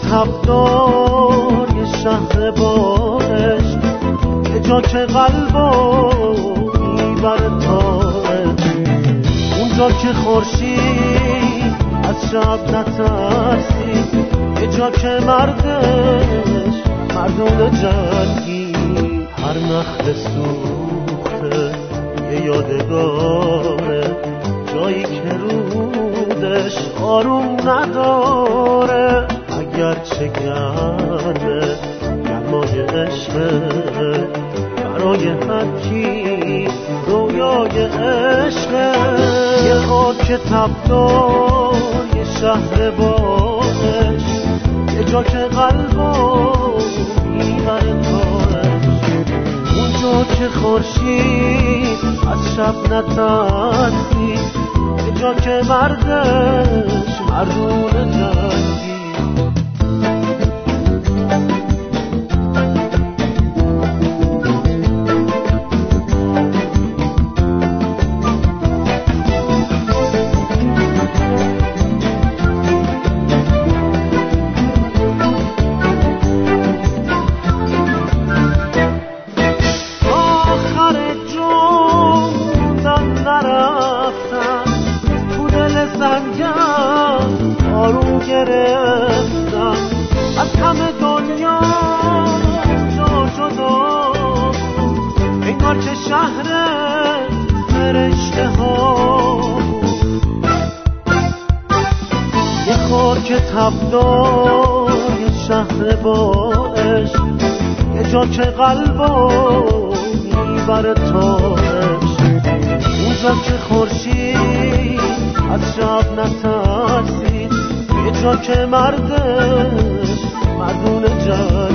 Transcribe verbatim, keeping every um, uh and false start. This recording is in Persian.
تبدار یه شهر با عشق، یه جا که قلبو میبره تاش، اونجا که خورشید از شب نترسید، یه جا که مردش مردون جنگی، هر نخل سوخته یه یادگاره، جایی که رودش آروم نداره، اگرچه گرمه گرمای عشقه، برای هر کی رویای عشقه. یه خاک تبدار یه شهر با عشق، یه جا که قلبو میبره تاش، اونجا که خورشید از شب نترسید، یه جا که مردش مردون جنگی. آروم گرفتم از همه دنیا جا شدا، انگار که شهر فرشته ها، یه خاک تبدار یه شهر با عشق، یه جا که قلبو میبره تاش، اونجا که خورشید از شب نترسید، یه جا که مردش مردون جنگ.